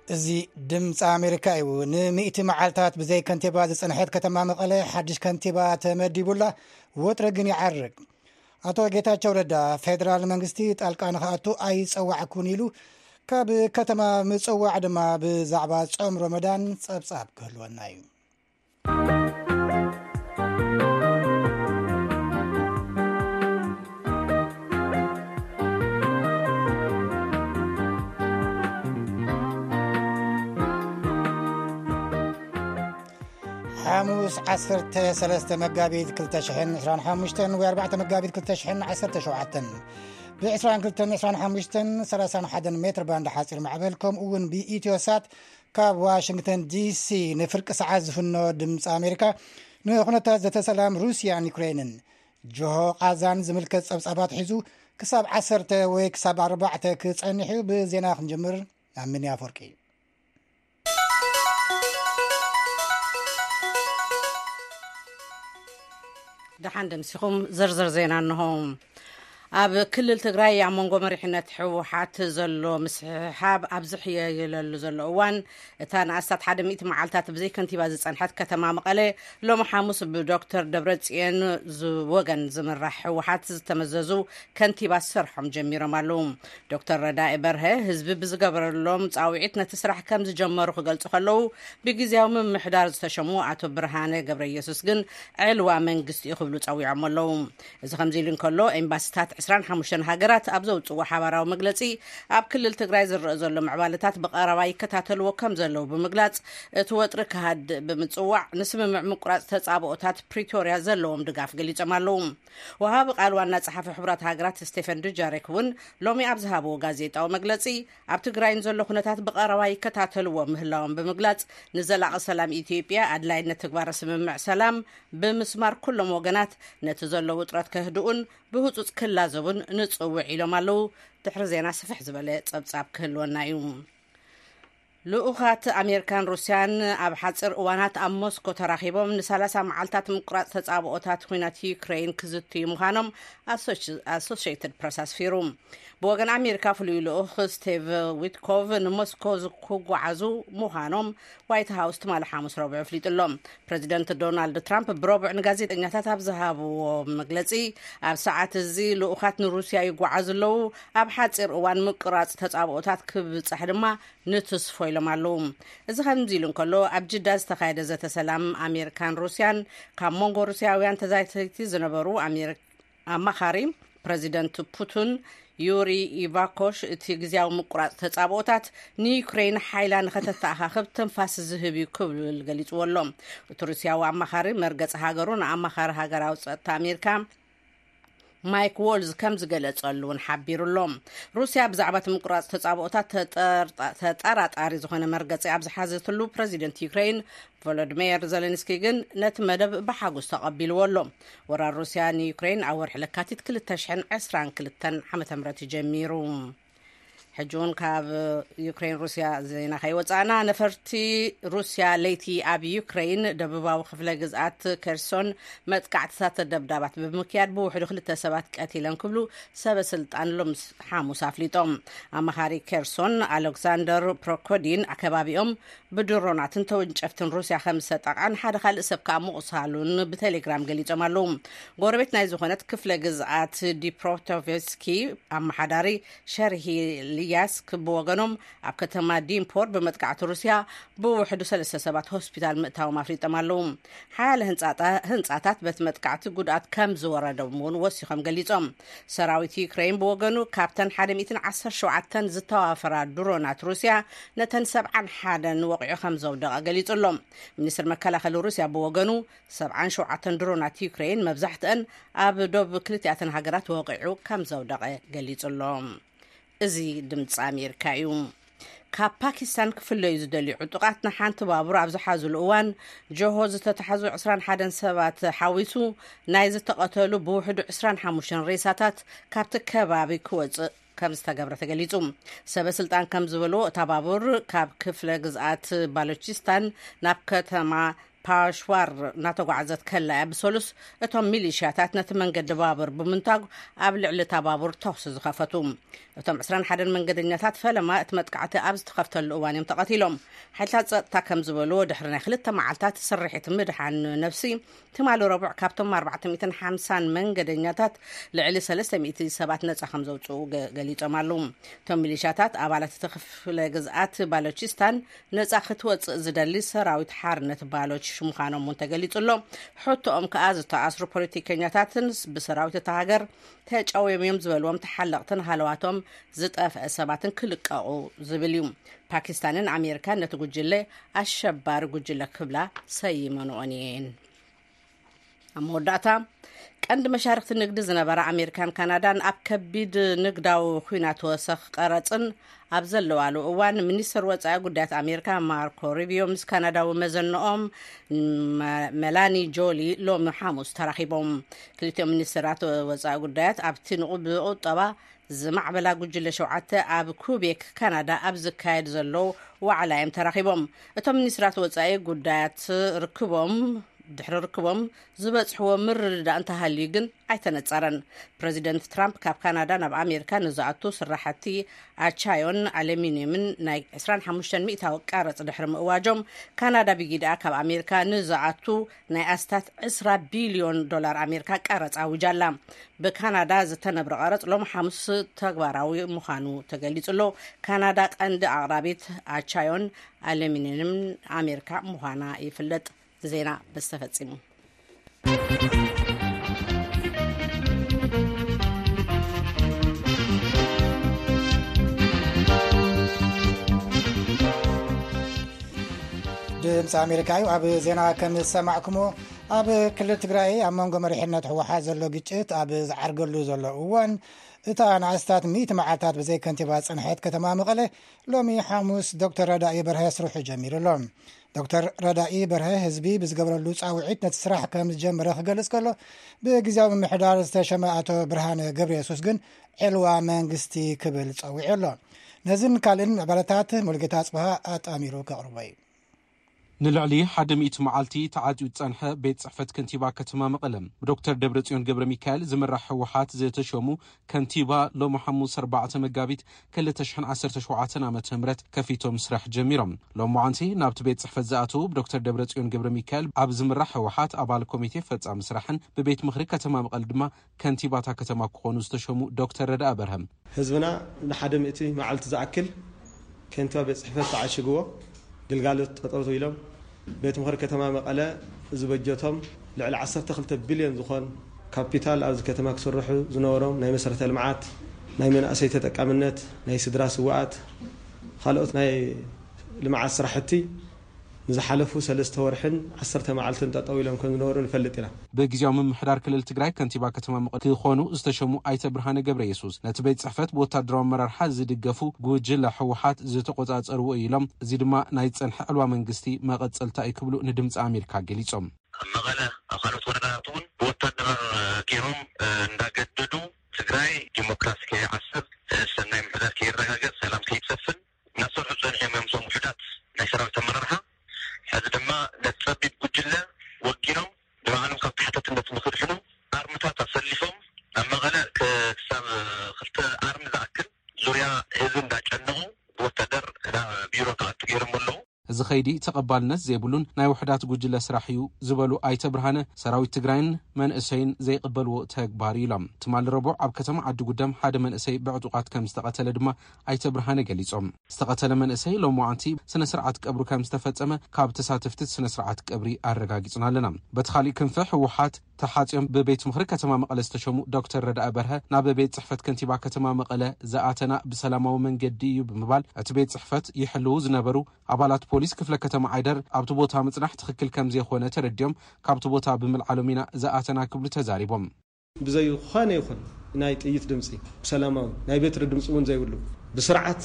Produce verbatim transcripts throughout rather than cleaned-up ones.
زي دمص أمريكا يو نمئة معالتات بزي كنتيبا زصنحت كتما مقله حدش كنتيبا تمديبولا وترغن يعرق أتو ጌታቸው ረዳ ፌደራል መንግስቲ ጣልቃ ንኻቱ ኣይጸዋዕኩን ኢሉ ካብ ከተማ ምጽዋዕ ድማ ብዛዕባ ጾም ረመዳን ጸብጻብ ክህልወና እዩ حاموس عسرت سلسة مقابيد كل تشحن عشران حاموشتن واربعة مقابيد كل تشحن عسرت شوعتن بعشران كل تن عشران حاموشتن سلسان حدن متر باند حاصل معبلكم وون بي إيتيوسات كاب واشنطن دي سي نفرق سعاز فنو دمس أمريكا نخونتا زت سلام روسيا يوكرين جوه قازان زملكت أبصابات حزو كساب عسرت وكساب أربعة كتصنحو بزينا خنجمر من يافوركي دحان دمسيكم زرزر زينا أنهم أب كل التجري عم نقوم رحنا حوحات زلوا مسحاب أبزحية يللو زلوان تان أستاد حدا ميت معلتات بزي كنتي بازس عن حد كتمام قلة لو محاموس بدكتور دبرتسين زوجن زمن راح حوحات تمززو كنتي بسرحم جميرة معلوم دكتور رداء برها هزب بزقبر اللوم تعويعتنا تسرح كم زجمر وقلت خلو بيجيزيهم من محدار استشمو عتو برهانة قبر يسوس جن علوا من قست يخبلو تعويع ملوم إذا خمزيلين كله إن باستات عشران حموشن هاجرات أبزوت وحوارا ومجلسي أب كل التجري زر معبالتات بقراوي كتاتل وكم زلوا بمجلس توترك هاد بمتصوع نسمع مقرات تصابوتات بريتوريا زلوا مدقاف قلي جمالهم وهاب قالوا أن صحافة حبرات هاجرات ستيفن دجاريكون لومي أبزهابو غازيتا ومجلسي أب تجري نزلوا خناتات بقراوي كتاتل ومهلاهم بمجلس نزل سلام إثيوبيا أدلاين نتكبار سمع سلام بمسمار كل موجنات نتزلوا وترات كهدون بهوتوت كل زبون نتصوع إلى مالو تحرزينا سفح زبالة صبصاب كهلونا يوم لؤخات أمريكان روسيان أب حصر أوانات أم موسكو تراخيبهم نسالسا معالتات مقرات تتصابوتات خوينات يوكرين كزتي مخانم أسوشيتد برساس فيروم بوغن أمريكا فلو لؤخ ستيف ويتكوف نموسكو زكوغو عزو مخانم وايت هاوس تمال حاموس ربع فليت اللوم بريزيدنت دونالد ترامب بربع نغازيت انغاتات أبزهاب ومقلسي أب ساعات الزي لؤخات نروسيا يقو عزلو أب حصر أوان مقرات تتصابوتات كبتصحدما نتصفو معلوم إذا خمزيلون كله أبجداز تخيد زت سلام أمريكان روسيان كمونغو روسياويان تزايتي زنبرو أمريك مخاري بريزيدنت بوتين يوري إيفاكوش تيجزياو مقرات تتصابوتات نيوكرين حيلان ختتاخخب تنفاس زهبي كبل الجليت واللوم روسياو مخاري مرقص هاجرون مخار هاجراو صت أمريكا مايك وولز كم زقلت قالون حبيرلهم روسيا بزعبة مقراص تصابوتات تطارات اري زخونه مرغصي ابز حازتلو بريزيدنت يوكرين فولوديمير زيلنسكي جن نت مدب بحاجوس تقبلولهم ورا روسيا يوكرين اور حلكاتيت كل تشحن عشرين كلتن حمت امرت جميرو حجون كاب يوكرين روسيا زينا خيوصانا نفرتي روسيا ليتي اب يوكرين دبباو خفله جزات كيرسون متقعتات دبدابات بمكياد بو وحدو خلت سبات قتيلن كبلو سب سلطان لوم حاموس افليطوم امخاري كيرسون الكساندر بروكودين اكبابيوم بدروناتن توجفتن روسيا خمسة طقان حدا خال سب كاموصالون بتليجرام غليصمالوم غوربت ناي زخونت كفله جزات ديبروتوفسكي امحداري شرحي ياس كبوغنوم أبكتما ديمبور بمتقعة روسيا بوحدو سلسة سبات هوسبيتال مقتاو مافريط مالوم حال هنساتات بتمتقعة قدات كم زورة دومون وسيخم قليزهم سراويت يوكرين بوغنو كابتن حادميتن عصر شوعتن زتوافرا درونات روسيا نتن سبعان حادن وقعو خمزو دقا قليزلهم منيسر مكالاخل روسيا بوغنو سبعان شوعتن درونات يوكرين مبزحتن أب دوب كلتياتن هاجرات وقعو كمزو دقا قليزلهم إزي دمت أمريكا يوم كباكستان كفلو يزدلي عطقاتنا حانت بابور عبزو حازو الأوان جوهوز تتحازو عسران حادن سبات حاويسو نايز تقتلو بوحدو عسران حاموشن ريساتات كابت كبابي كوز كم استقبر تقليزوم سبا سلطان كم زولو تبابور كاب كفل جزات بالوچستان ناب كتما ፓሽዋር ናተጓዓዘት ከላ ብሰሉስ እቶም ሚሊሽያታት ነቲ መንገዲ ባቡር ብምንታግ ኣብ ልዕሊ ባቡር ተኩስ ዝኸፈቱ እቶም عشرين وواحد መንገደኛታት ፈለማ እቲ መጥቃዕቲ ኣብ ዝተኸፍተሉ እዋን እዮም ተቐቲሎም ሓይልታት ጸጥታ ከም ዝበሉ ድሕሪ ናይ ክልተ መዓልታት ስርሒት ምድሓን ነፍሲ ትማል ረቡዕ ካብቶም أربعمائة وخمسين መንገደኛታት ልዕሊ ثلاث مئة ሰባት ነጻ ከም ዘውጽኡ ገሊጾም ኣለዉ እቶም ሚሊሽያታት ኣባላት ተኸፍለ ግዝኣት ባሎቺስታን ነጻ ክትወጽእ ዝደሊ ሰራዊት ሓርነት ባሎች ሽሙኻኖም ተገሊጹሎ ሕቶኦም ከኣ ዝተኣስሩ ፖለቲከኛታትን ብሰራዊት ተሃገር ተጫወዮም ዝበልዎም ተሓለቕትን ሃለዋቶም ዝጠፍአ ሰባትን ክልቀቑ ዝብል እዩ ፓኪስታንን ኣሜሪካን ነቲ ጉጅለ ኣሸባሪ ጉጅለ ክብላ ሰይመንኦን እየን ኣመወዳእታ ቀንዲ መሻርክቲ ንግዲ ዝነበረ ኣሜሪካን ካናዳን ኣብ ከቢድ ንግዳዊ ኩናት ወሰኽ ቀረፅን ኣብ ዘለዋሉ እዋን ሚኒስትር ወጻኢ ጉዳያት ኣሜሪካ ማርኮ ሩቢዮ ምስ ካናዳዊ መዘንኦም ሜላኒ ጆሊ ሎሚ ሐሙስ ተራኺቦም ክልቲኦም ሚኒስትራት ወጻኢ ጉዳያት ኣብቲ ንቑብ ቁጠባ ዝማዕበላ ጉጅለ ሸውዓተ ኣብ ኩቤክ ካናዳ ኣብ ዝካየድ ዘሎ ዋዕላ እዮም ተራኺቦም እቶም ሚኒስትራት ወጻኢ ጉዳያት ርክቦም ድሕሪ ርክቦም ዝበጽሕዎ ምርድዳእ እንተሃልዩ ግን ኣይተነጸረን ፕሬዚደንት ትራምፕ ካብ ካናዳ ናብ ኣሜሪካ ንዝኣቱ ስራሕቲ ኣቻዮን ኣሉሚንየምን ናይ عشرين وخمسة ሚእታዊ ቀረጽ ድሕሪ ምእዋጆም ካናዳ ብጊድኣ ካብ ኣሜሪካ ንዝኣቱ ናይ ኣስታት عشرين ቢልዮን ዶላር ኣሜሪካ ቀረጽ ኣውጃላ ብካናዳ ዝተነብረ ቀረጽ ሎም ሐሙስ ተግባራዊ ምዃኑ ተገሊጹሎ ካናዳ ቀንዲ ኣቅራቢት ኣቻዮን ኣሉሚንየምን ኣሜሪካ ምዃና ይፍለጥ ዜና በስተፈጽሙ ድምፂ ኣሜሪካዩ ኣብ ዜና ከም ሰማዕኩሞ ኣብ ክልል ትግራይ ኣብ መንጎ መሪሕነት ህወሓት ዘሎ ግጭት ኣብ ዝዓርገሉ ዘሎ እዋን እታ ንኣስታት ሚእቲ መዓልታት ብዘይ ከንቲባ ጽንሐት ከተማ መቐለ ሎሚ ሐሙስ ዶክተር ረዳኢ በርሀ ስርሑ ጀሚሩሎም ዶክተር ረዳኢ በርሀ ህዝቢ ብዝገበረሉ ጻውዒት ነቲ ስራሕ ከም ዝጀመረ ክገልጽ ከሎ ብግዜያዊ ምምሕዳር ዝተሸመ ኣቶ ብርሃነ ገብረየሱስ ግን ዕልዋ መንግስቲ ክብል ጸዊዑ ኣሎ ነዝን ካልእን ዕባለታት ሙልጌታ ጽባሃ ኣጣሚሩ ከቕርቦ እዩ ንልዕሊ ሓደ ሚእቲ መዓልቲ ተዓጽዩ ጸንሐ ቤት ጽሕፈት ከንቲባ ከተማ መቐለም ዶክተር ደብረጽዮን ገብረ ሚካኤል ዝምራሕ ህወሓት ዝተሾሙ ከንቲባ ሎሚ ሐሙስ أربعة መጋቢት ألفين وسبعة عشر ዓመተ ምህረት ከፊቶም ስራሕ ጀሚሮም ሎሚ ዋንቲ ናብቲ ቤት ጽሕፈት ዝኣተው ዶክተር ደብረጽዮን ገብረ ሚካኤል ኣብ ዝምራሕ ህወሓት ኣባል ኮሚቴ ፈጻሚ ስራሕን ብቤት ምኽሪ ከተማ መቐለ ድማ ከንቲባታ ከተማ ክኾኑ ዝተሾሙ ዶክተር ረዳኢ በርሀ ህዝብና ንሓደ ሚእቲ መዓልቲ ዝኣክል ከንቲባ ቤት ጽሕፈት ተዓሽግዎ ግልጋሎት ተጠውቶ ኢሎም ቤት ምኽሪ ከተማ መቐለ ዝበጀቶም ልዕሊ عشرة وخمسة ቢልዮን ዝኾን ካፒታል ኣብ ከተማ ክስርሑ ዝነበሮም ናይ መሰረተ ልምዓት ናይ መንእሰይ ተጠቃምነት ናይ ስድራ ስዋኣት ካልኦት ናይ ልምዓት ስራሕቲ ንዝሓለፉ ሰለስተ ወርሕን عشرة መዓልትን ተጠው ኢሎም ከም ዝነበሩ ንፈልጥ ኢና በጊዜያዊ ምምሕዳር ክልል ትግራይ ከንቲባ ከተማ መቐለ ክኾኑ ዝተሸሙ ኣይተ ብርሃነ ገብረየሱስ ነቲ ቤት ጽሕፈት ብወታደራዊ መራርሓ ዝድገፉ ጉጅለ ህወሓት ዝተቆጻጸርዎ ኢሎም እዚ ድማ ናይ ጸንሐ ዕልዋ መንግስቲ መቐጸልታ ይክብሉ ንድምፂ ኣሜሪካ ገሊጾም መቐለ ኣብ ካልኦት ወረዳታት እውን ብወታደራዊ ጌሮም እንዳገደዱ ትግራይ ዲሞክራሲ ከይዓስር ሰናይ ምሕዳር ከይረጋገጽ ሰላም ከይሰፍን ናሰርሑ ጸኒሖም እዮም ዞም ውሕዳት ናይ ሰራዊት ኣመራርሓ ሕዚ ድማ ነጸቢብ ጉጅለ ወጊኖም ብባዕሎም ካብ ተሓታትነት ንኽድሕኑ ኣርምታት ኣሰሊፎም ኣብ መቐለ ክሳብ ክልተ ኣርሚ ዝኣክል ዙርያ ህዝቢ እንዳጨነቑ ወታደር ቢሮ ክኣቱ ገይሮም ኣለዉ እዚ ኸይዲ ተቐባልነት ዘይብሉን ናይ ውሕዳት ጉጅለ ስራሕ እዩ ዝበሉ ኣይተ ብርሃነ ሰራዊት ትግራይን መንእሰይን ዘይቅበልዎ ተግባር ኢሎም ትማል ረቡዕ ኣብ ከተማ ዓዲ ጉዳም ሓደ መንእሰይ ብዕጡቃት ከም ዝተቐተለ ድማ ኣይተ ብርሃነ ገሊጾም ዝተቐተለ መንእሰይ ሎሚ ዋንቲ ስነ ስርዓት ቀብሩ ከም ዝተፈጸመ ካብ ተሳተፍቲ ስነ ስርዓት ቀብሪ ኣረጋጊጽና ኣለና በቲ ካልእ ክንፊ ህወሓት ተሓጽዮም ብቤት ምኽሪ ከተማ መቐለ ዝተሸሙ ዶክተር ረዳኢ በርሀ ናብ ቤት ጽሕፈት ከንቲባ ከተማ መቐለ ዝኣተና ብሰላማዊ መንገዲ እዩ ብምባል እቲ ቤት ጽሕፈት ይሕልው ዝነበሩ ኣባላት ፖሊስ ክፍለ ከተማ ዓይደር ኣብቲ ቦታ ምጽናሕ ትኽክል ከም ዘይኾነ ተረድዮም ካብቲ ቦታ ብምልዓሎም ኢና ዝኣተና ክብሉ ተዛሪቦም ብዘይ ኾነ ይኹን ናይ ጥይት ድምፂ ብሰላማዊ ናይ ቤትሪ ድምፂ እውን ዘይብሉ ብስርዓት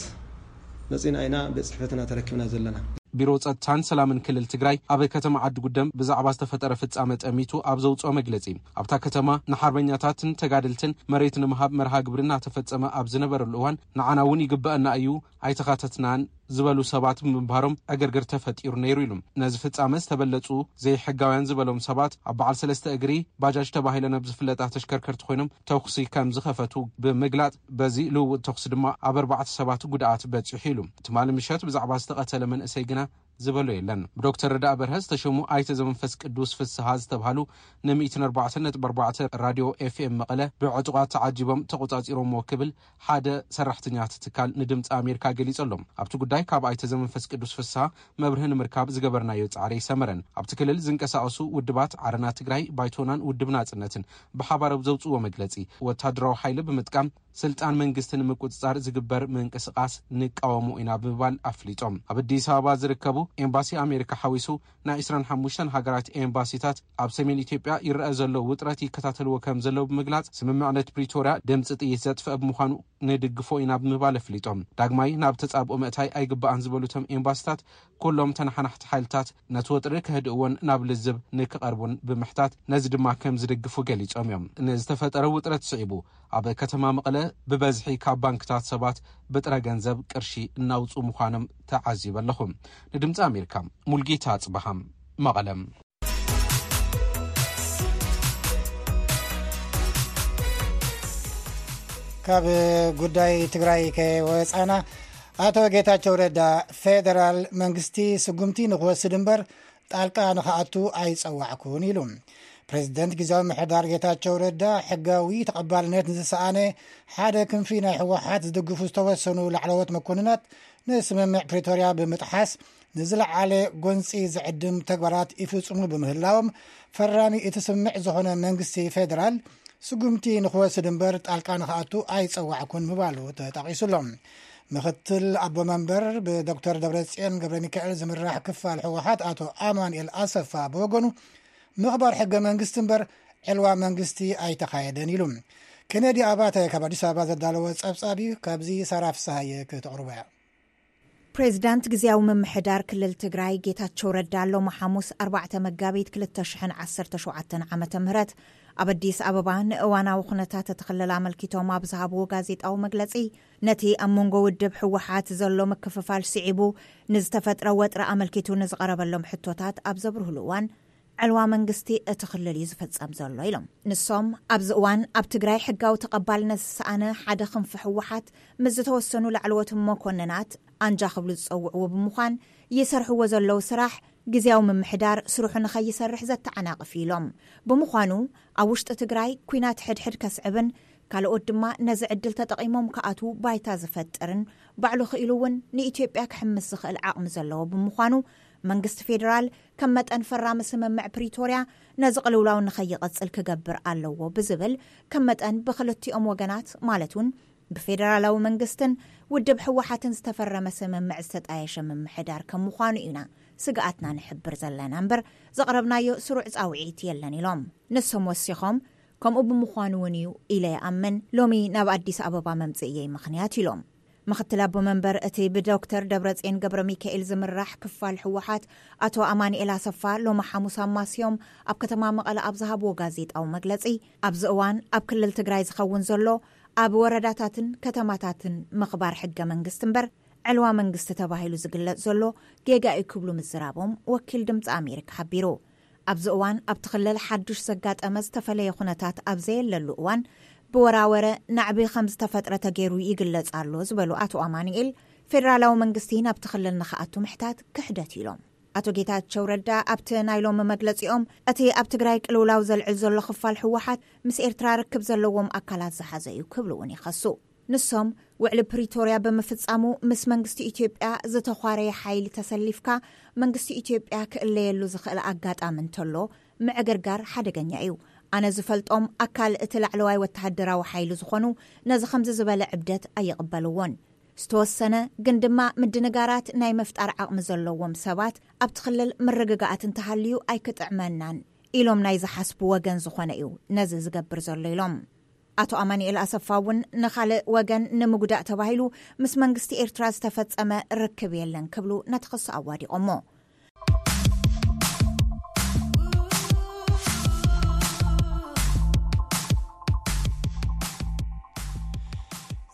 ነፂና ኢና ቤት ጽሕፈትና ተረኪብና ዘለና ቢሮ ጸጥታን ሰላምን ክልል ትግራይ ኣብ ከተማ ዓዲ ጉዳም ብዛዕባ ዝተፈጠረ ፍጻመ ጠሚቱ ኣብ ዘውጽኦ መግለጺ ኣብታ ከተማ ንሓርበኛታትን ተጋድልትን መሬት ንምሃብ መርሃ ግብርና ተፈጸመ ኣብ ዝነበረሉ እዋን ንዓና እውን ይግበአና እዩ ኣይተኻተትናን ዝበሉ ሰባት ምንባሮም አገርገር ተፈጢሩ ነይሩ ኢሎም ነዚ ፍጻመ ዝተበለጹ ዘይሕጋውያን ዝበሎም ሰባት ኣብ በዓል ሰለስተ እግሪ ባጃጅ ተባሂለን ኣብ ዝፍለጣ ተሽከርከርቲ ኮይኖም ተኩሲ ከም ዝኸፈቱ ብምግላጽ በዚ ልውውጥ ተኩሲ ድማ ኣብ ኣርባዕተ ሰባት ጉድኣት በፂሑ ኢሉ ትማሊ ምሸት ብዛዕባ ዝተቐተለ መንእሰይ ግና ዝበሎ የለን ዶክተር ረዳእ በርሀ ዝተሸሙ ኣይተ ዘመንፈስ ቅዱስ ፍስሓ ዝተባሃሉ ነ104 ነጥቢ ኣርባዕተ ራድዮ ኤፍኤም መቐለ ብዕጡቃት ተዓጂቦም ተቆጻጺሮም ክብል ሓደ ሰራሕተኛታት ትካል ንድምፂ ኣሜሪካ ገሊጸሎም ኣብቲ ጉዳይ ካብ ኣይተ ዘመንፈስ ቅዱስ ፍስሓ መብርህን ምርካብ ዝገበርናዮ ጻዕሪ ሰመረን ኣብቲ ክልል ዝንቀሳቐሱ ውድባት ዓረና ትግራይ ባይቶናን ውድብ ናጽነትን ብሓባር ዘውጽዎ መግለጺ ወታደራዊ ሓይሊ ብምጥቃም ስልጣን መንግስትን ምቁጽጻር ዝግበር ምንቅስቃስ ንቃወሙ ኢና ብምባል ኣፍሊጦም ኣብ አዲስ አበባ ዝርከቡ ኤምባሲ አሜሪካ ሓዊሱ ናይ عشرين وخمسة ሃገራት ኤምባሲታት ኣብ ሰሜን ኢትዮጵያ ይረአ ዘሎ ውጥረት ይከታተልዎ ከም ዘሎ ብምግላጽ ስምምዕነት ፕሪቶሪያ ድምጽ ጥይት ዘጥፍእ ብምዃኑ ንድግፎ ኢና ብምባል ኣፍሊጦም ዳግማይ ናብ ተጻብኦ ምእታይ ኣይግባእን ዝበሉቶም ኤምባሲታት ኩሎም ተናሓናሕቲ ሓይልታት ነቲ ወጥሪ ክህድእዎን ናብ ልዝብ ንክቐርቡን ብምሕታት ነዚ ድማ ከም ዝድግፉ ገሊጾም እዮም ንዝተፈጠረ ውጥረት ስዒቡ ኣብ ከተማ መቐለ ብበዝሒ ካብ ባንክታት ሰባት ብጥረ ገንዘብ ቅርሺ እናውጹ ምዃኖም ተዓዚበ ኣለኹም ንድምፂ ኣሜሪካ ሙልጌታ ጽባሃም መቐለም ካብ ጉዳይ ትግራይ ከወጻና አቶ ጌታቸው ረዳ ፌደራል መንግስቲ ስጉምቲ ንኽወስድ እምበር ጣልቃ ንኽኣቱ ኣይጸዋዕኩን ኢሉ ፕሬዚደንት ጊዜያዊ ምሕዳር ጌታቸው ረዳ ሕጋዊ ተቐባልነት ንዝሰኣነ ሓደ ክንፊ ናይ ሕወሓት ዝድግፉ ዝተወሰኑ ላዕለዎት መኮንናት ንስምምዕ ፕሪቶሪያ ብምጥሓስ ንዝለዓለ ጎንፂ ዝዕድም ተግባራት ይፍጽሙ ብምህላዎም ፈራሚ እቲ ስምምዕ ዝኾነ መንግስቲ ፌደራል ስጉምቲ ንኽወስድ እምበር ጣልቃ ንኽኣቱ ኣይጸዋዕኩን ምባሉ ተጠቒሱሎም ምክትል አቦ መንበር በዶክተር ደብረጽዮን ገብረ ሚካኤል ዝምራሕ ክፋል ሕወሓት አቶ አማኑኤል አሰፋ በወገኑ ምኽባር ሕገ መንግስቲ እምበር ዕልዋ መንግስቲ ኣይተኻየደን ኢሉ ኬኔዲ አባተ ካብ አዲስ አበባ ዘዳለወ ጸብጻቢ ካብዚ ሰራፍሳየ ክትቕርበያ ፕሬዚዳንት ጊዜያዊ ምምሕዳር ክልል ትግራይ ጌታቸው ረዳ ሎማ ሐሙስ ኣርባዕተ መጋቢት ክልተ ሽሕን ዓሰርተ ሸውዓተ ዓመተ ምህረት ኣብ አዲስ አበባ ንእዋናዊ ኩነታት ተተኸለለ ኣመልኪቶም ኣብ ዝሃብዎ ጋዜጣዊ መግለጺ ነቲ ኣብ መንጎ ውድብ ሕወሓት ዘሎ ምክፍፋል ስዒቡ ንዝተፈጥረ ወጥሪ ኣመልኪቱ ንዝቐረበሎም ሕቶታት ኣብ ዘብርህሉ እዋን ዕልዋ መንግስቲ እቲ ክልል እዩ ዝፈጸም ዘሎ ኢሎም ንሶም ኣብዚ እዋን ኣብ ትግራይ ሕጋዊ ተቐባልነት ዝሰኣነ ሓደ ክንፊ ሕወሓት ምስ ዝተወሰኑ ላዕለዎት መኮንናት ኣንጃ ክብሉ ዝጸውዕዎ ብምዃን ይሰርሕዎ ዘለው ስራሕ ጊዜያዊ ምምሕዳር ስሩሑ ንኸይሰርሕ ዘተዓናቕፍ ኢሎም ብምዃኑ ኣብ ውሽጢ ትግራይ ኩናት ሕድሕድ ከስዕብን ካልኦት ድማ ነዚ ዕድል ተጠቒሞም ከኣቱ ባይታ ዝፈጥርን ባዕሉ ክኢሉ እውን ንኢትዮጵያ ክሕምስ ዝኽእል ዓቕሚ ዘለዎ ብምዃኑ መንግስቲ ፌደራል ከም መጠን ፈራሚ ስምምዕ ፕሪቶሪያ ነዚ ቅልውላው ንኸይቐጽል ክገብር ኣለዎ ብዝብል ከም መጠን ብክልቲኦም ወገናት ማለት እውን ብፌደራላዊ መንግስትን ውድብ ሕወሓትን ዝተፈረመ ስምምዕ ዝተጣየሸ ምምሕዳር ከም ምዃኑ ኢና ስግኣትና ንሕብር ዘለና እምበር ዘቕረብናዮ ስሩዕ ጻውዒት የለን ኢሎም ንሶም ወሲኾም ከምኡ ብምዃኑ እውን እዩ ኢለ ይኣምን ሎሚ ናብ አዲስ አበባ መምጽእየይ ምኽንያት ኢሎም ምክትል አቦ መንበር እቲ ብዶክተር ደብረጽዮን ገብረ ሚካኤል ዝምራሕ ክፋል ሕወሓት አቶ አማኑኤል አሰፋ ሎማ ሐሙስ ኣማስዮም ኣብ ከተማ መቐለ ኣብ ዝሃብዎ ጋዜጣዊ መግለጺ ኣብዚ እዋን ኣብ ክልል ትግራይ ዝኸውን ዘሎ ኣብ ወረዳታትን ከተማታትን ምኽባር ሕገ መንግስቲ እምበር ዕልዋ መንግስቲ ተባሂሉ ዝግለጽ ዘሎ ጌጋ ይክብሉ ምዝራቦም ወኪል ድምፂ ኣሜሪካ ሓቢሩ ኣብዚ እዋን ኣብ ትኽልል ሓዱሽ ዘጋጠመ ዝተፈለየ ኩነታት ኣብ ዘየለሉ እዋን ብወራወረ ናዕቢ ከም ዝተፈጥረ ተገይሩ ይግለጽ ኣሎ ዝበሉ አቶ አማኑኤል ፌደራላዊ መንግስቲ ናብ ትኽልል ንኽኣቱ ምሕታት ክሕደት ኢሎም አቶ ጌታቸው ረዳ ኣብቲ ናይሎም መግለጺኦም እቲ ኣብ ትግራይ ቅልውላው ዘልዕል ዘሎ ክፋል ሕወሓት ምስ ኤርትራ ርክብ ዘለዎም ኣካላት ዝሓዘ እዩ ክብሉ እውን ይኸሱ ንሶም ውዕሊ ፕሪቶሪያ ብምፍጻሙ ምስ መንግስቲ ኢትዮጵያ ዝተዃረየ ሓይሊ ተሰሊፍካ መንግስቲ ኢትዮጵያ ክእለየሉ ዝኽእል ኣጋጣሚ እንተሎ ምዕግርጋር ሓደገኛ እዩ ኣነ ዝፈልጦም ኣካል እቲ ላዕለዋይ ወተሃደራዊ ሓይሊ ዝኾኑ ነዚ ከምዚ ዝበለ ዕብደት ኣይቕበልዎን ዝተወሰነ ግን ድማ ምድንጋራት ናይ መፍጣር ዓቕሚ ዘለዎም ሰባት ኣብ ትኽልል ምርግጋኣት እንተሃልዩ ኣይክጥዕመናን ኢሎም ናይ ዝሓስቡ ወገን ዝኾነ እዩ ነዚ ዝገብር ዘሎ ኢሎም አቶ አማኑኤል አሰፋ እውን ንኻልእ ወገን ንምጉዳእ ተባሂሉ ምስ መንግስቲ ኤርትራ ዝተፈጸመ ርክብ የለን ክብሉ ነቲ ክሱ ኣዋዲቖሞ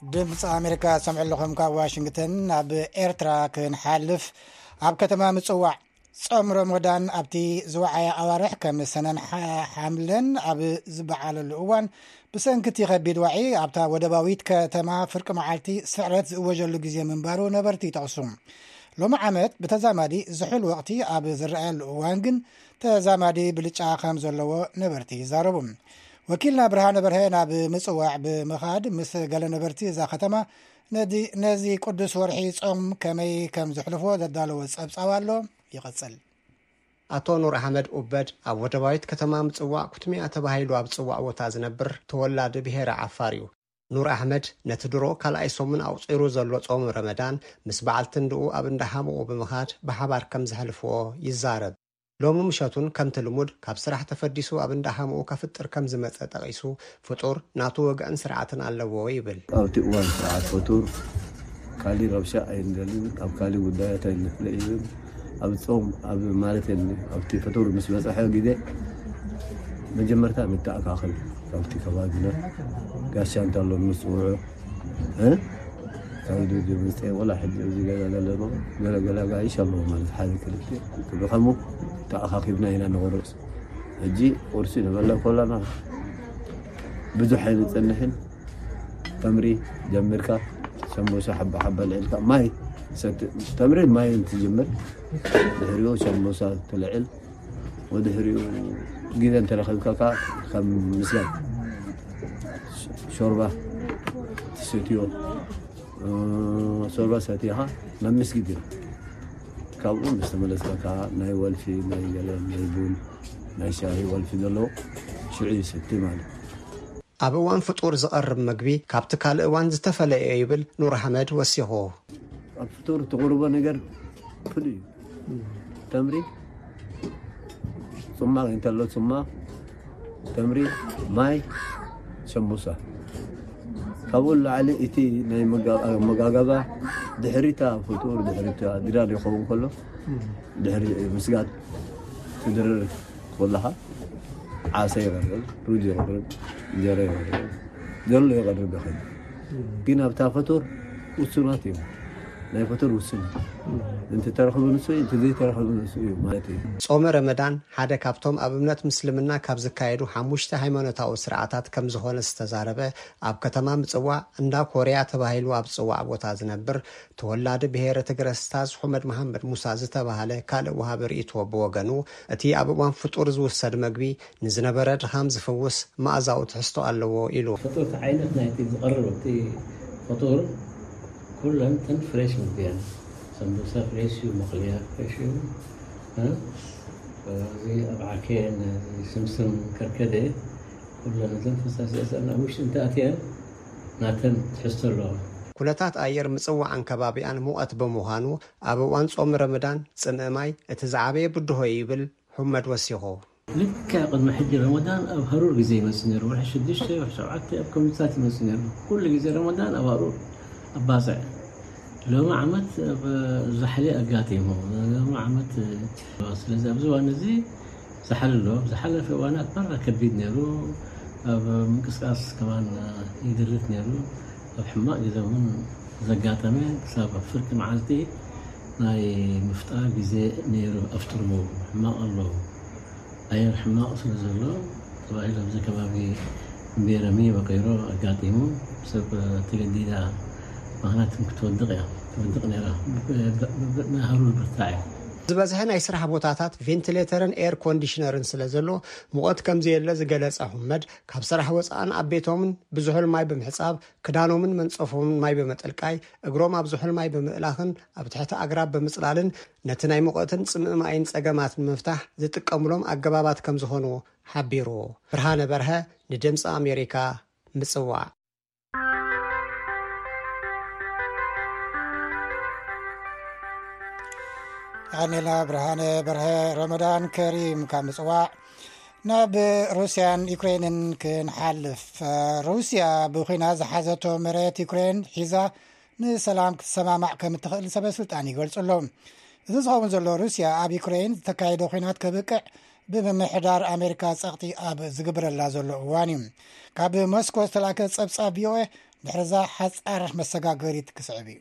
ድምፂ ኣሜሪካ ሰምዑ ኣለኹም ካብ ዋሽንግተን ኣብ ኤርትራ ክንሓልፍ ኣብ ከተማ ምጽዋዕ ጾም ረመዳን ኣብቲ ዝወዓየ ኣዋርሕ ከም ሰነን ሓምለን ኣብ ዝበዓለሉ እዋን ብሰንኪቲ ከቢድ ዋዒ ኣብታ ወደባዊት ከተማ ፍርቂ መዓልቲ ስዕረት ዝእወጀሉ ግዜ ምንባሩ ነበርቲ ይጠቕሱ ሎሚ ዓመት ብተዛማዲ ዝሑል ወቅቲ ኣብ ዝረኣየሉ እዋን ግን ተዛማዲ ብልጫ ከም ዘለዎ ነበርቲ ይዛረቡ ወኪልና ብርሃነ በርሀ ናብ ምጽዋዕ ብምኻድ ምስ ገለ ነበርቲ እዛ ከተማ ነዚ ቅዱስ ወርሒ ጾም ከመይ ከም ዝሕልፎ ዘዳለወ ጸብጻብ ኣሎ ይቐጽል አቶ ኑር አህመድ ኡበድ ኣብ ወደባዊት ከተማ ምጽዋዕ ኩትሚያ ተባሂሉ ኣብ ጽዋዕ ቦታ ዝነብር ተወላዲ ብሔረ ዓፋር እዩ ኑር አህመድ ነቲ ድሮ ካልኣይ ሶሙን ኣውፂሩ ዘሎ ጾም ረመዳን ምስ በዓልትን ድኡ ኣብ እንዳሃምኡ ብምኻድ ብሓባር ከም ዝሕልፍዎ ይዛረብ ሎሚ ምሸቱን ከምቲ ልሙድ ካብ ስራሕ ተፈዲሱ ኣብ እንዳሃምኡ ከፍጥር ከም ዝመጸ ጠቂሱ ፍጡር ናቱ ወግዕን ስርዓትን ኣለዎ ይብል ኣብቲ እዋን ስርዓት ፍጡር ካሊ ረብሻ ኣይንደልን ኣብ ካሊ ጉዳያት ኣይንፍለይን ኣብ ጾም ኣብ ማለትን ኣብቲ ፍጡር ምስ በጽሐ ግዜ መጀመርታ ምትኣካኸል ካብቲ ከባቢና ጋሻ እንተሎ ምስውዑ እ ታውዱ ድምጽ ወላ ሕድ ዝገለለሎ ገለገላ ጋይሽ ኣሎ ማለት ሓደ ክልተ ብኸሙ ተኣኻኺብና ኢና ንቆርጽ እጂ ቁርሲ ንበላ ኮላና ብዙሕ ኣይንጽንሕን ተምሪ ጀምርካ ሸሞሻ ሓባ ሓባ ልዕልካ ማይ ተምሪ ማይ እንትጅምር ድሕሪኡ ሸሞሻ ትልዕል ወድሕሪኡ ግዜ እንተረኸብካ ከም ምስጋን ሾርባ ትሰትዮ ሾርባ ሰትይኻ ናብ መስጊድ ኢኻ ካብኡ ምስ ተመለስካ ናይ ወልፊ ናይ ገለ ናይ ቡን ናይ ሻሂ ወልፊ ዘለዎ ሽዑ ይሰቲ ማለት ኣብ እዋን ፍጡር ዝቐርብ ምግቢ ካብቲ ካልእ እዋን ዝተፈለየ ይብል ኑር አህመድ ወሲኹ ኣብ ፍጡር ትቕርቦ ነገር ፍሉይ ተምሪ ጽማቕ እንተሎ ጽማቕ ተምሪ ማይ ሸሞሳ ካብኡ ላዕሊ እቲ ናይ መጋገባ ድሕሪታ ፍጡር ድሕሪታ ድራር ይኸውን ከሎ ድሕሪ ምስጋድ ትድርር ኮላኻ ዓሳ ይቐርብ ሩዝ ይቐርብ እንጀራ ይቐርብ ዘሎ ይቐርብ ይኽእል ግን ኣብታ ፍጡር ውሱናት እዮም ናይ ፍጡር ውሱን እንት ተረኽቡ ንሱ እንት ዘይተረኽቡ ንሱ እዩ ማለት እዩ ጾም ረመዳን ሓደ ካብቶም ኣብ እምነት ምስልምና ካብ ዝካየዱ ሓሙሽተ ሃይማኖታዊ ስርዓታት ከም ዝኾነ ዝተዛረበ ኣብ ከተማ ምጽዋዕ እንዳ ኮርያ ተባሂሉ ኣብ ጽዋዕ ቦታ ዝነብር ተወላዲ ብሔረ ትግረ ስታዝ ሑመድ መሐመድ ሙሳ ዝተባሃለ ካልእ ወሃቢ ርእይቶ ብወገኑ እቲ ኣብ እዋን ፍጡር ዝውሰድ ምግቢ ንዝነበረ ድኻም ዝፍውስ መኣዛው ትሕዝቶ ኣለዎ ኢሉ ፍጡር ዓይነት ናይቲ ዝቐርብ እቲ ፍጡር كلهم تن فريش مبين سمبوسة فريش ومقلية فريش ها زي أبعكين سمسم كركدة كلهم تن فساس أنا مش أنت أتيان ناتن تحس له ኩነታት ኣየር ምጽዋዕን ከባቢያን ሙቐት ብምዃኑ ኣብ እዋን ጾም ረመዳን ጽምእ ማይ እቲ ዝዓበየ ብድሆ ይብል ሑመድ ወሲኹ ልክ ቅድሚ ሕጂ ረመዳን ኣብ ሃሩር ግዜ ይመስል ነይሩ ወርሒ ሽዱሽተ ወርሒ ሸውዓተ ኣብ ኮሚታት ይመስል ነይሩ ኩሉ ግዜ ረመዳን ኣብ ሃሩር أباسع لو ما عمت زحلي أقاتيمه لو ما عمت لازم زوان نزي زحل له زحل في وانات مرة كبيد نيرو من قصقاص كمان يدرت نيرو بحماق إذا من زقاتنا سبب فرق معالتي ناي مفتاح جزء نيرو أفطر مو حماق الله أي حماق أصل زلوا طبعا إذا بزك بابي بيرمي وغيره أقاتيمه بسبب تجديدها معناتهم كتوضق يا توضقنا له ما هرول برتاعي ዝበዝሐ ናይ ስራሕ ቦታታት ቬንቲሌተርን ኤር ኮንዲሽነርን ስለዘሎ ሙቐት ከም ዘየለ ዝገለጸ ሑመድ ካብ ስራሕ ወፃእን ኣብ ቤቶምን ብዙሑል ማይ ብምሕጻብ ክዳኖምን መንጸፎምን ማይ በመጠልቃይ እግሮም ኣብ ዝሑል ማይ ብምእላኽን ኣብ ትሕቲ ኣግራብ ብምጽላልን ነቲ ናይ ሙቐትን ጽምእ ማይን ጸገማትን ምፍታሕ ዝጥቀምሎም ኣገባባት ከም ዝኾኑ ሓቢሩ ብርሃነ በርሀ ንድምፂ ኣሜሪካ ምጽዋዕ عنينا برهانة برها رمضان كريم كمصواع ناب روسيا يوكرين كن حلف روسيا بخينا زحزته مرات يوكرين حيزا نسلام سماع كم تخيل سبب سلطان يقول لهم إذا صاروا زلوا روسيا أب يوكرين تكايدوا خينات كبكع بمحضر أمريكا سقطي أب زجبر الله زلوا وانيم كاب موسكو استلاك سبس أبيوه ድሕርዛ ሓፃር መሰጋገሪት ክስዕብ እዩ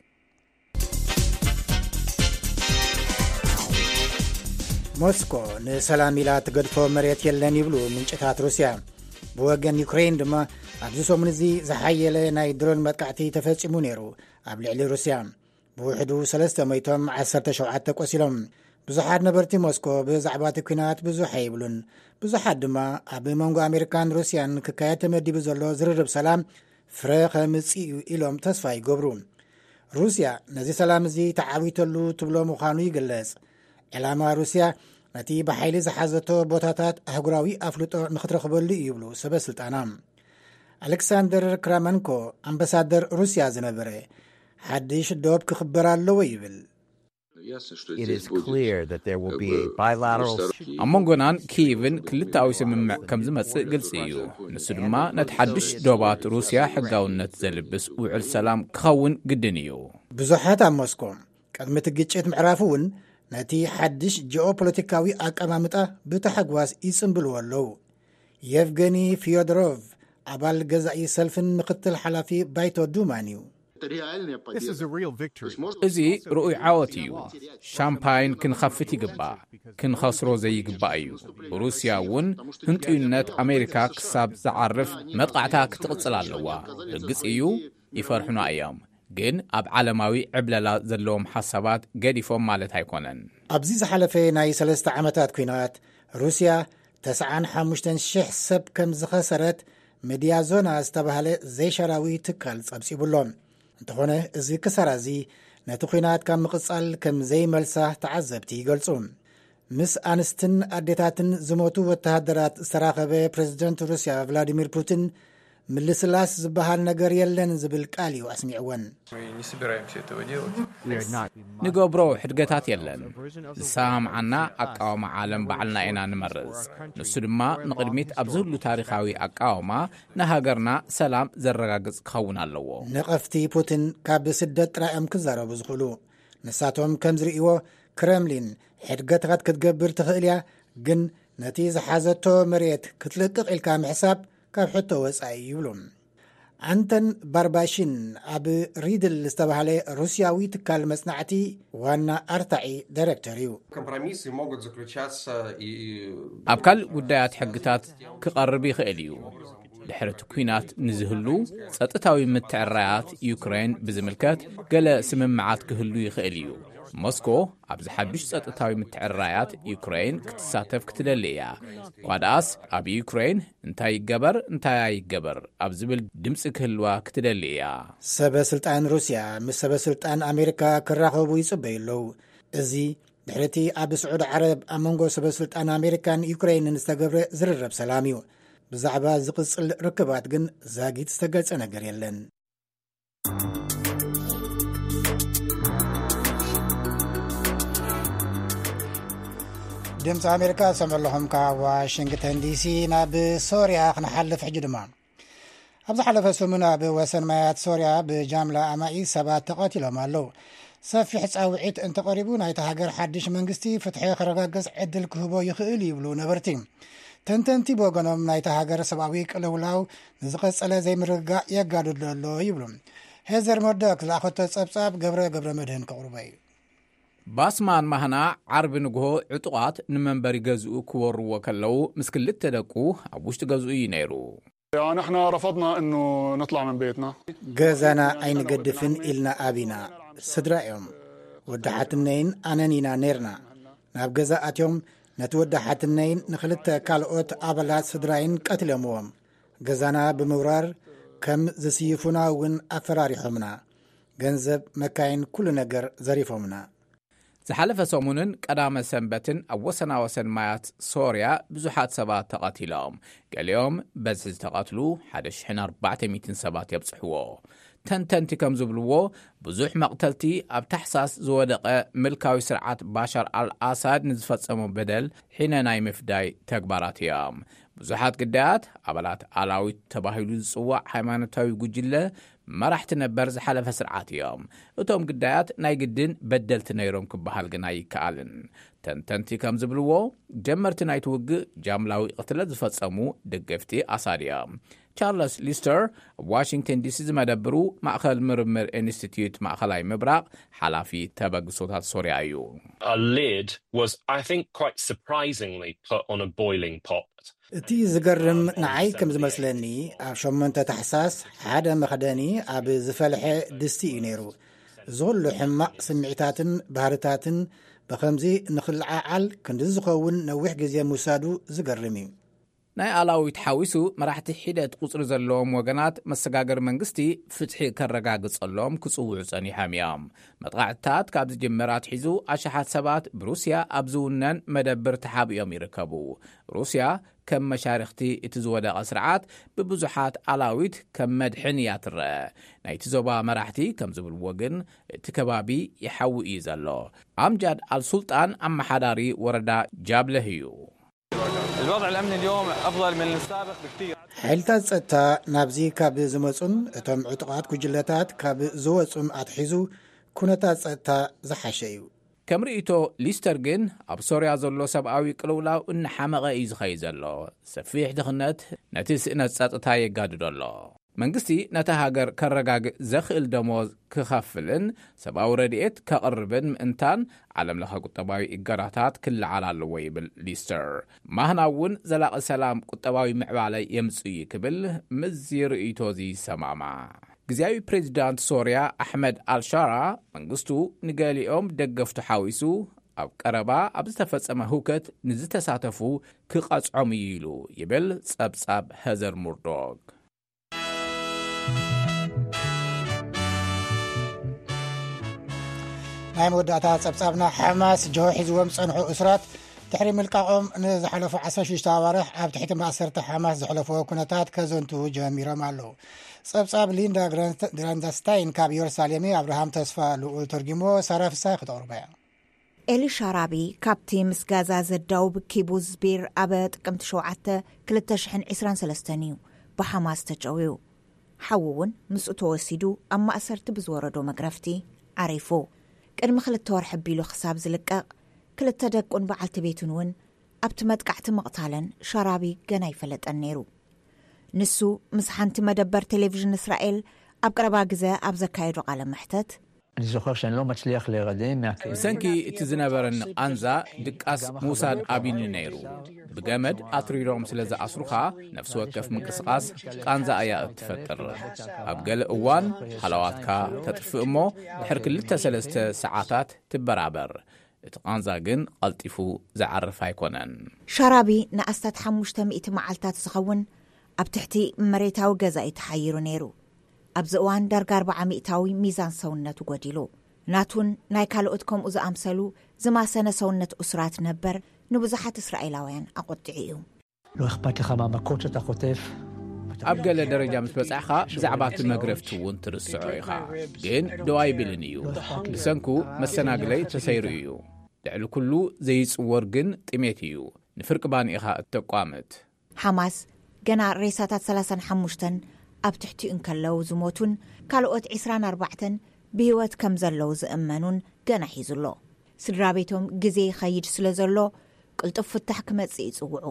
ሞስኮ ንሰላም ኢላ ትገድፎ መሬት የለን ይብሉ ምንጭታት ሩስያ ብወገን ዩክሬን ድማ ኣብዚ ሰሙን እዚ ዝሓየለ ናይ ድሮን መጥቃዕቲ ተፈጺሙ ነይሩ ኣብ ልዕሊ ሩስያ ብውሕዱ ሰለስተ ሞይቶም ዓሰርተ ሸውዓተ ቆሲሎም ብዙሓት ነበርቲ ሞስኮ ብዛዕባ እቲ ኩናት ብዙሕ ኣይብሉን ብዙሓት ድማ ኣብ መንጎ ኣሜሪካን ሩስያን ክካየድ ተመዲቡ ዘሎ ዝርርብ ሰላም ፍረ ከምፅእ ኢሎም ተስፋ ይገብሩ ሩስያ ነዚ ሰላም እዚ ተዓዊተሉ ትብሎ ምዃኑ ይግለጽ ዕላማ ሩስያ ነቲ ብሓይሊ ዝሓዘቶ ቦታታት ኣህጉራዊ ኣፍልጦ ንኽትረኽበሉ ይብሉ ሰበስልጣና ኣሌክሳንደር ክራመንኮ ኣምባሳደር ሩስያ ዝነበረ ሓድሽ ዶብ ክኽበር ኣለዎ ይብል It is clear that there will be a bilateral ኣብ መንጎናን ኪየቭን ክልታዊ ስምምዕ ከም ዝመጽእ ግልጽ እዩ ንሱ ድማ ነቲ ሓድሽ ዶባት ሩስያ ሕጋውነት ዘልብስ ውዕል ሰላም ክኸውን ግድን እዩ ብዙሓት ኣብ ሞስኮ ቅድሚ እቲ ግጭት ምዕራፍ እውን ነቲ ሓድሽ ጂኦፖለቲካዊ ኣቀማምጣ ብተሓጓስ ይጽምብልዎ ኣለዉ የቭገኒ ፊዮዶሮቭ ኣባል ገዛኢ ሰልፍን ምክትል ሓላፊ ባይቶ ዱማን እዩ እዚ ርኡይ ዓወት እዩ ሻምፓይን ክንኸፍት ይግባእ ክንኸስሮ ዘይግባእ እዩ ሩስያ እውን ህንጥዩነት ኣሜሪካ ክሳብ ዝዓርፍ መጥቃዕታ ክትቕጽል ኣለዋ ርግጽ እዩ ይፈርሑና እዮም ግን ኣብ ዓለማዊ ዕብለላ ዘለዎም ሓሳባት ገዲፎም ማለት ኣይኮነን ኣብዚ ዝሓለፈ ናይ ሰለስተ ዓመታት ኩናት ሩስያ ተስዓን ሓሙሽተን ሽሕ ሰብ ከም ዝኸሰረት ሚድያ ዞና ዝተባህለ ዘይሸራዊ ትካል ጸብጺቡሎም እንተኾነ እዚ ክሳራ እዚ ነቲ ኩናት ካብ ምቕጻል ከም ዘይመልሳ ተዓዘብቲ ይገልጹ ምስ ኣንስትን ኣዴታትን ዝሞቱ ወተሃደራት ዝተራኸበ ፕሬዚደንት ሩስያ ቭላዲሚር ፑቲን ምልስላስ ዝበሃል ነገር የለን ዝብል ቃል እዩ ኣስሚዕወን ንገብሮ ሕድገታት የለን ዝሰማምዓና ኣቃወማ ዓለም ባዕልና ኢና ንመርጽ ንሱ ድማ ንቕድሚት ኣብ ዝህሉ ታሪኻዊ ኣቃወማ ንሃገርና ሰላም ዘረጋግጽ ክኸውን ኣለዎ ነቐፍቲ ፑቲን ካብ ስደት ጥራዮም ክዛረቡ ዝኽእሉ ንሳቶም ከም ዝርእይዎ ክረምሊን ሕድገታት ክትገብር ትኽእል እያ ግን ነቲ ዝሓዘቶ መሬት ክትልቅቕ ኢልካ ምሕሳብ ካብ ሕቶ ወጻኢ ይብሉ ኣንተን ባርባሽን ኣብ ሪድል ዝተባህለ ሩስያዊ ትካል መጽናዕቲ ዋና ኣርታዒ ዳይሬክተር እዩ ኣብ ካልእ ጉዳያት ሕግታት ክቐርብ ይኽእል እዩ ድሕሪ እቲ ኩናት ንዝህሉ ጸጥታዊ ምትዕራያት ዩክሬን ብዝምልከት ገለ ስምምዓት ክህሉ ይኽእል እዩ ሞስኮ ኣብ ዝሓድሽ ጸጥታዊ ምትዕራያት ዩክሬን ክትሳተፍ ክትደሊ እያ ኳድኣስ ኣብ ዩክሬን እንታይ ይገበር እንታይ ኣይገበር ኣብ ዝብል ድምፂ ክህልዋ ክትደሊ እያ ሰበስልጣን ሩስያ ምስ ሰበስልጣን ኣሜሪካ ክራኸቡ ይጽበዩ ኣለዉ እዚ ድሕርቲ ኣብ ስዑድ ዓረብ ኣብ መንጎ ሰበስልጣን ኣሜሪካን ዩክሬንን ዝተገብረ ዝርረብ ሰላም እዩ ብዛዕባ ዝቕጽል ርክባት ግን ዛጊት ዝተገልጸ ነገር የለን ድምፂ ኣሜሪካ ሰምዕለኹም ካብ ዋሽንግተን ዲሲ ናብ ሶርያ ክንሓልፍ ሕጂ ድማ ኣብ ዝሓለፈ ሰሙን ኣብ ወሰን ማያት ሶርያ ብጃምላ ኣማኢ ሰባት ተቐቲሎም ኣለዉ ሰፊሕ ጻውዒት እንተቐሪቡ ናይቲ ሃገር ሓድሽ መንግስቲ ፍትሒ ክረጋገጽ ዕድል ክህቦ ይኽእል ይብሉ ነበርቲ ተንተንቲ ብወገኖም ናይቲ ሃገር ሰብኣዊ ቅልውላው ንዝቐጸለ ዘይምርጋእ የጋድሉ ኣሎ ይብሉ ሄዘር ሞርዶክ ዝኣኸቶ ጸብጻብ ገብረ ገብረ መድህን ከቕርበ እዩ ባስማን ማህና ዓርቢ ንግሆ ዕጡቓት ንመንበሪ ገዝኡ ክወርዎ ከለዉ ምስ ክልተ ደቁ ኣብ ውሽጢ ገዝኡ እዩ ነይሩ نحن رفضنا انه نطلع من بيتنا ገዛና ኣይንገድፍን ኢልና ኣቢና ስድራ እዮም ወዳሓትነይን ኣነኒና ነርና ናብ ገዛ ኣትዮም ነቲ ወዳሓትነይን ንኽልተ ካልኦት ኣባላት ስድራይን ቀትለምዎም ገዛና ብምውራር ከም ዝስይፉና እውን ኣፈራሪሖምና ገንዘብ መካይን ኩሉ ነገር ዘሪፎምና ዝሓለፈ ሰሙንን ቀዳመ ሰንበትን ኣብ ወሰና ወሰን ማያት ሶርያ ብዙሓት ሰባት ተቐቲሎም ገሊኦም በዝሒ ዝተቐትሉ ሓደ ሽሕን ኣርባዕተ ሚእትን ሰባት የብጽሕዎ ተንተንቲ ከም ዝብልዎ ብዙሕ መቕተልቲ ኣብ ታሕሳስ ዝወደቐ ምልካዊ ስርዓት ባሻር አልኣሳድ ንዝፈጸሞ በደል ሒነ ናይ ምፍዳይ ተግባራት እዮም ብዙሓት ግዳያት ኣባላት ኣላዊት ተባሂሉ ዝጽዋዕ ሃይማኖታዊ ጉጅለ መራሕቲ ነበር ዝሓለፈ ስርዓት እዮም እቶም ግዳያት ናይ ግድን በደልቲ ነይሮም ክበሃል ግን ኣይከኣልን ተንተንቲ ከም ዝብልዎ ጀመርቲ ናይቲ ውግእ ጃምላዊ ቅትለት ዝፈጸሙ ደገፍቲ ኣሳድ እዮም ቻርልስ ሊስተር ዋሽንግተን ዲሲ ዝመደብሩ ማእኸል ምርምር ኢንስቲትዩት ማእኸላይ ምብራቕ ሓላፊ ተበግሶታት ሶርያ እዩ። A lid was, I think, quite surprisingly put on a boiling pot. እቲ ዝገርም ንዓይ ከም ዝመስለኒ ኣብ ሸሞንተ ታሕሳስ ሓደ መኽደኒ ኣብ ዝፈልሐ ድስቲ እዩ ነይሩ። ዝኩሉ ሕማቕ ስምዒታትን ባህርታትን ብኸምዚ ንኽልዓዓል ክንዲ ዝኸውን ነዊሕ ግዜ ምውሳዱ ዝገርም እዩ። ናይ ኣላዊት ሓዊሱ መራሕቲ ሒደት ቁፅሪ ዘለዎም ወገናት መሰጋገር መንግስቲ ፍትሒ ከረጋግጸሎም ክጽውዑ ጸኒሖም እዮም። መጥቃዕትታት ካብ ዝጅመራት ሒዙ ኣሽሓት ሰባት ብሩስያ ኣብ ዝውነን መደብር ተሓቢኦም ይርከቡ። ሩስያ ከም መሻርክቲ እቲ ዝወደቐ ስርዓት ብብዙሓት ኣላዊት ከም መድሕን እያ ትርአ። ናይቲ ዞባ መራሕቲ ከም ዝብልዎ ግን እቲ ከባቢ ይሓዊ እዩ ዘሎ። ኣምጃድ ኣልሱልጣን ኣመሓዳሪ ወረዳ ጃብለህ እዩ። الوضع الأمني اليوم أفضل من السابق بكثير. حيلتات ستا نابزي كاب زمصون اتم عطقات كجلتات كاب زوصون اتحيزو كونتات ستا زحشيو. كم رئيتو ليستر جن أب سوريا زلو سبعوي قلولاو إن حمغة إيزخي زلو سفيح دخنت نتيس إن تساتتاي قادو دولو منقستي نتهاجر كرقاق زخيل دموز كخفلن سبعو رديت كقربن مئنتان علم لها قطباوي إقاراتات كل على اللوي بالليستر ما هناون زلاق السلام قطباوي معبالي يمسوي كبل مزير إيتوزي سماما جزاوي بريزيدانت سوريا أحمد الشارع منقستو نقالي أم دقفتو حاويسو أب قربا أب استفزم هوكت نزت ساتفو كقاصعم يلو يبل صاب صاب هزر مردوغ ناي مودعتا صبصابنا حماس جوحيزوم صنحو اسرات تحريم القاقم نزحلفو عشرة وستة وارح اب تحت مأسرة حماس زحلفو كنتات كزونتو جميرا مالو صبصاب ليندا غراندستاين كاب يورساليمي ابراهام تسفا لو ترجمو صرف ساخ توربا ኤሊ ሻራቢ ካብቲ ምስ ጋዛ ዘዳው ብኪቡዝ ቢር ኣብ ጥቅምቲ ሸውዓተ ክልተ ሽሕን ዒስራን ሰለስተን እዩ ብሓማስ ተጨውዩ ሓውን ምስኡ ተወሲዱ ኣብ ማእሰርቲ ብዝወረዶ መግረፍቲ ዓሪፉ ቅድሚ ክልተ ወርሒ ቢሉ ክሳብ ዝልቀቕ ክልተ ደቁን በዓልቲ ቤቱን እውን ኣብቲ መጥቃዕቲ መቕታለን ሻራቢ ገና ይፈለጠን ነይሩ ንሱ ምስ ሓንቲ መደበር ቴሌቪዥን እስራኤል ኣብ ቀረባ ግዜ ኣብ ዘካየዱ ቃለ መሕተት אני זוכר שאני לא מצליח להירדם מהכאב. سنكي اتزنبرن أنزا دقاس موساد أبين نيرو بجمد أطريرهم سلزة أسرخا نفس وقف من قصقاس كأنزا أيا تفتر أبقل أوان حلواتكا تطفئمو بحرك للتسلست ساعات تبرابر اتقانزا جن قلتفو زعرف هيكونن شرابي نأستات حموشتا مئت معالتات سخون أبتحتي مريتاو جزائي تحيرو نيرو أبزقوان درق أربعة مئتاوي ميزان سونة قديلو ناتون نايكالو اتكم أزا أمسلو زما سنة سونة أسرات نبر نبزحات إسرائيلاوين أقطعيو לא אכפת לך מהמכות שאתה חוטף. أبقى درجة مسبسعها بزعبات المغرب تون ترسعيها جين دواي بلنيو لسانكو مسناقلي تسيريو دعلو كلو زي صورقن تيميتيو نفرق بانيها التقامت حماس جنا ريساتات ثلاثا حموشتن أب تحتي انكالو زموتون كالوات عسران أربعتن بيوات كمزلو زأمانون جانا حيزلو سرابيتهم جزي خيج سلزلو قلت افتح كمتسي يتسوعو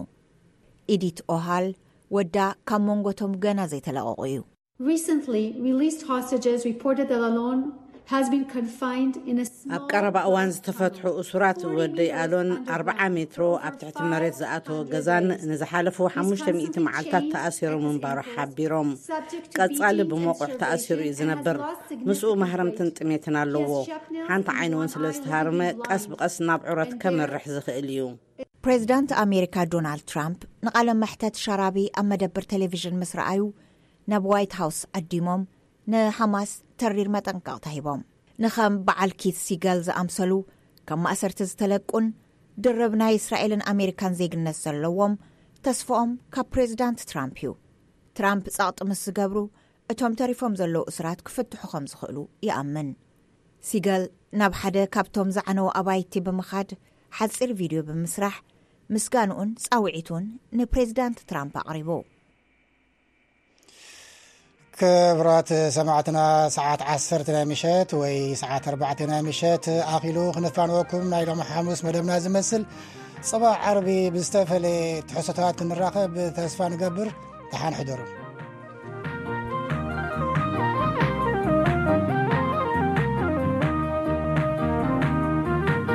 إديت أوهال ودا كامونغوتهم جانا زي تلاقويو Recently, released hostages reported that Alon has been confined in a small... أب قرب أوان تفتحوا أسرات ودي ألون أربعة مترو أب تحت مريت زعاتو غزان نزحالفو حموشت مئت معالتات تأثير من بارو حابيروم قد صالب موقع تأثير إذنبر مسؤو مهرم تنتميتنا اللوو حانت عينوان سلستهارمة قس بقس نابعورت كمر رحزخ اليوم بريزيدنت أمريكا دونالد ترامب نقال محتاج شرابي أما دبر تلفزيون مصر أيو ناب وايت هاوس أديموم نحماس ترير متنقاق تهيبهم نخم بعال كيث سيغال زأمسلو كما أسرت زتلقون دربنا إسرائيل أمريكان زيغن نسلوهم تسفوهم كبريزيدنت ترامبيو ترامب ساعت مسقابرو اتهم تريفهم زلو أسرات كفتحو خمس خلو يأمن سيغال ناب حدا كابتهم زعنو أبايتي بمخاد حزير فيديو بمسرح مسكانون ساوعيتون نبريزيدنت ترامب أقربو كبرات سمعتنا ساعات عشرة مشات وي ساعات أربعة مشات آخلو خنفانوكم نايلو محاموس مدمنا زمسل صباح عربي بستفل تحسطات الراقب تسفان قبر تحان حضور